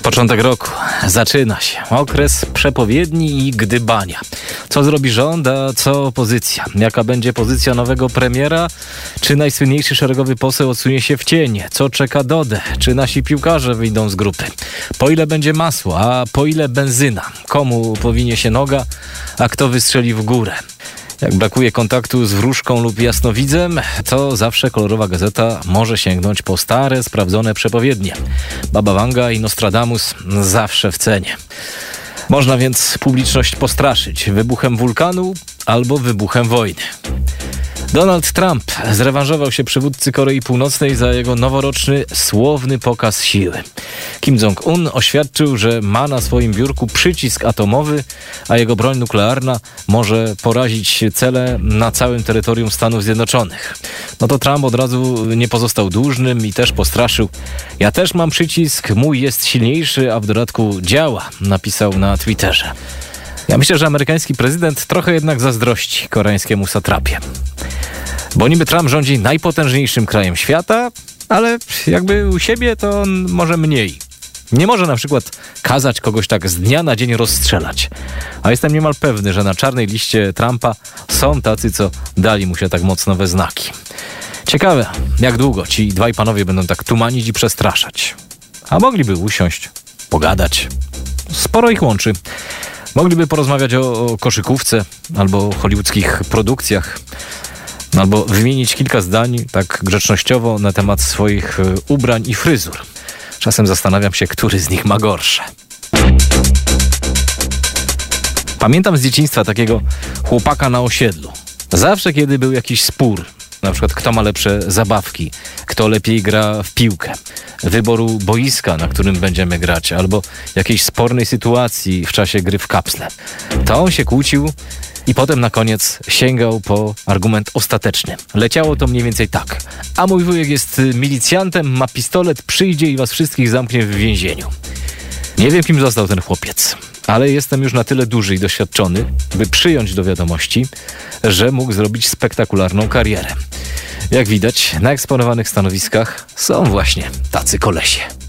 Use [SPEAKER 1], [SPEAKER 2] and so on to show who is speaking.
[SPEAKER 1] Początek roku. Zaczyna się. Okres przepowiedni i gdybania. Co zrobi rząd, a co opozycja? Jaka będzie pozycja nowego premiera? Czy najsłynniejszy szeregowy poseł odsunie się w cień? Co czeka Dodę? Czy nasi piłkarze wyjdą z grupy? Po ile będzie masło, a po ile benzyna? Komu powinie się noga, a kto wystrzeli w górę? Jak brakuje kontaktu z wróżką lub jasnowidzem, to zawsze kolorowa gazeta może sięgnąć po stare, sprawdzone przepowiednie. Baba Wanga i Nostradamus zawsze w cenie. Można więc publiczność postraszyć wybuchem wulkanu albo wybuchem wojny. Donald Trump zrewanżował się przywódcy Korei Północnej za jego noworoczny, słowny pokaz siły. Kim Jong-un oświadczył, że ma na swoim biurku przycisk atomowy, a jego broń nuklearna może porazić cele na całym terytorium Stanów Zjednoczonych. No to Trump od razu nie pozostał dłużnym i też postraszył. Ja też mam przycisk, mój jest silniejszy, a w dodatku działa, napisał na Twitterze. Ja myślę, że amerykański prezydent trochę jednak zazdrości koreańskiemu satrapie. Bo niby Trump rządzi najpotężniejszym krajem świata, ale jakby u siebie to on może mniej. Nie może na przykład kazać kogoś tak z dnia na dzień rozstrzelać. A jestem niemal pewny, że na czarnej liście Trumpa są tacy, co dali mu się tak mocno we znaki. Ciekawe, jak długo ci dwaj panowie będą tak tumanić i przestraszać. A mogliby usiąść, pogadać. Sporo ich łączy. Mogliby porozmawiać o koszykówce albo o hollywoodzkich produkcjach. Albo wymienić kilka zdań tak grzecznościowo na temat swoich ubrań i fryzur. Czasem zastanawiam się, który z nich ma gorsze. Pamiętam z dzieciństwa takiego chłopaka na osiedlu. Zawsze, kiedy był jakiś spór, na przykład kto ma lepsze zabawki, kto lepiej gra w piłkę, wyboru boiska, na którym będziemy grać, albo jakiejś spornej sytuacji w czasie gry w kapsle, to on się kłócił i potem na koniec sięgał po argument ostateczny. Leciało to mniej więcej tak. A mój wujek jest milicjantem, ma pistolet, przyjdzie i was wszystkich zamknie w więzieniu. Nie wiem, kim został ten chłopiec, ale jestem już na tyle duży i doświadczony, by przyjąć do wiadomości, że mógł zrobić spektakularną karierę. Jak widać, na eksponowanych stanowiskach są właśnie tacy kolesie.